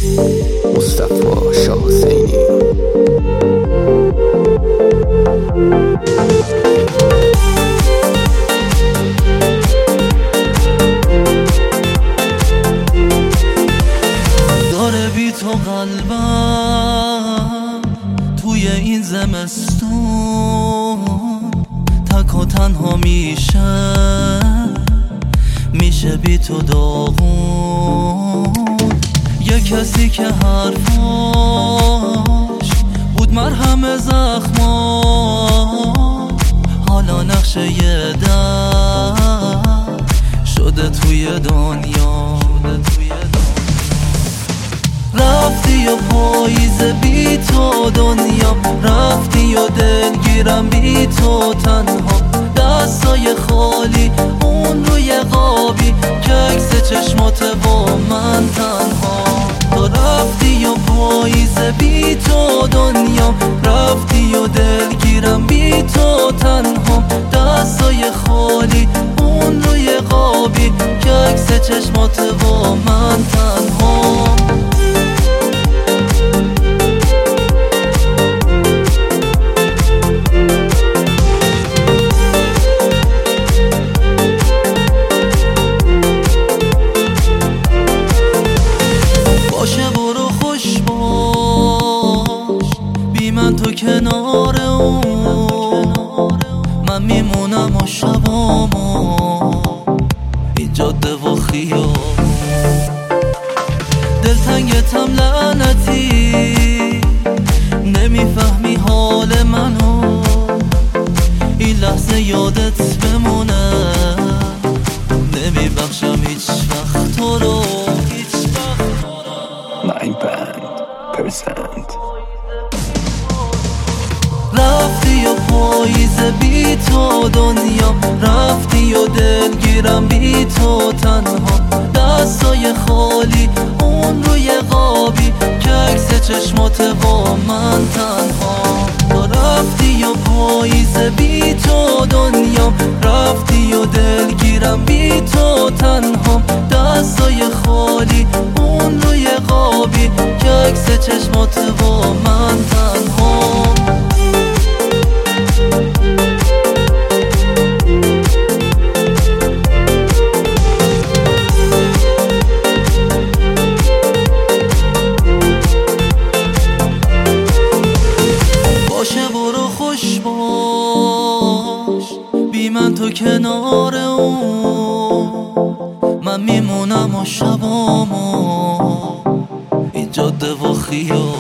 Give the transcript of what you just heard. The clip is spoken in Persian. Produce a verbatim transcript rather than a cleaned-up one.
مصطفی شاه حسینی. داره بی تو قلبم توی این زمستون تک و تنها میشه، میشه بی تو داغون. یه کسی که حرفاش بود مرهم زخما، حالا نقشه یه در شده توی دنیا. رفتی و پاییز بی تو دنیا، رفتی و دلگیرم بی تو تنها. دستای خالی اون روی قابی که عکس چشمات با من تنها. تو رفتی و پاییز بی تو دنیا، رفتی و دلگیرم بی تو تنها. دستای خالی اون روی قابی که عکس چشمات با من تنها. من تو کنار اون من میمونم و شبامو این جاده و خیابون. دلتنگتم لعنتی، نمیفهمی حال منو. این لحظه یادت بمونه، نمیبخشم هیچ وقت تو رو. نود درصد رفتی و پاییز بی تو دنیا، رفتی و دلگیرم بی تو تنها. دستای خالی اون روی قابی که عکس چشمات با من تنها. تو رفتی و پاییز بی تو دنیا، رفتی و دلگیرم بی تو تنها. دستای خالی اون روی قابی که عکس چشمات با من تنها. باشه برو خوش باش، بی من تو کنار اون من میمونم و شبامو این جاده و خیابون.